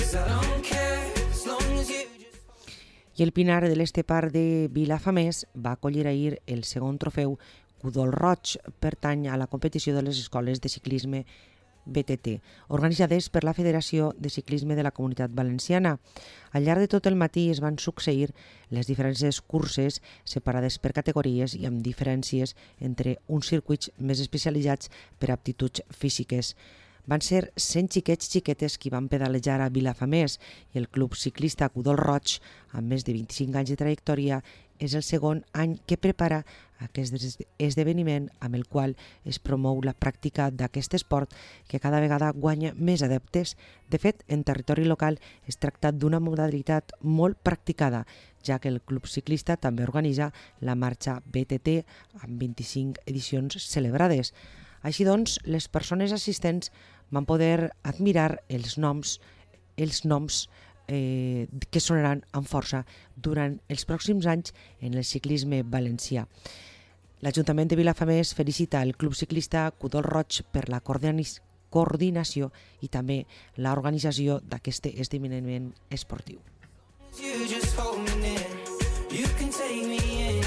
I el Pinar de l'Estepar de Vilafamés va acollir ahir el segon trofeu Cudol Roig, pertany a la competició de les escoles de ciclisme BTT, organitzades per la Federació de Ciclisme de la Comunitat Valenciana. Al llarg de tot el matí es van succeir les diferents curses separades per categories i amb diferències entre uns circuits més especialitzats per aptituds físiques. Van ser 100 xiquets-xiquetes qui van pedalejar a Vilafamés i el Club Ciclista Cudol Roig, amb més de 25 anys de trajectòria, és el segon any que prepara aquest esdeveniment amb el qual es promou la pràctica d'aquest esport que cada vegada guanya més adeptes. De fet, en territori local es tracta d'una modalitat molt practicada, ja que el Club Ciclista també organitza la marxa BTT amb 25 edicions celebrades. Així doncs, les persones assistents van poder admirar els noms que sonaran amb força durant els pròxims anys en el ciclisme valencià. L'Ajuntament de Vilafamés felicita el Club Ciclista Cudol Roig per la coordinació i també l'organització d'aquest esdeveniment esportiu. You just hold me in, you can take me in.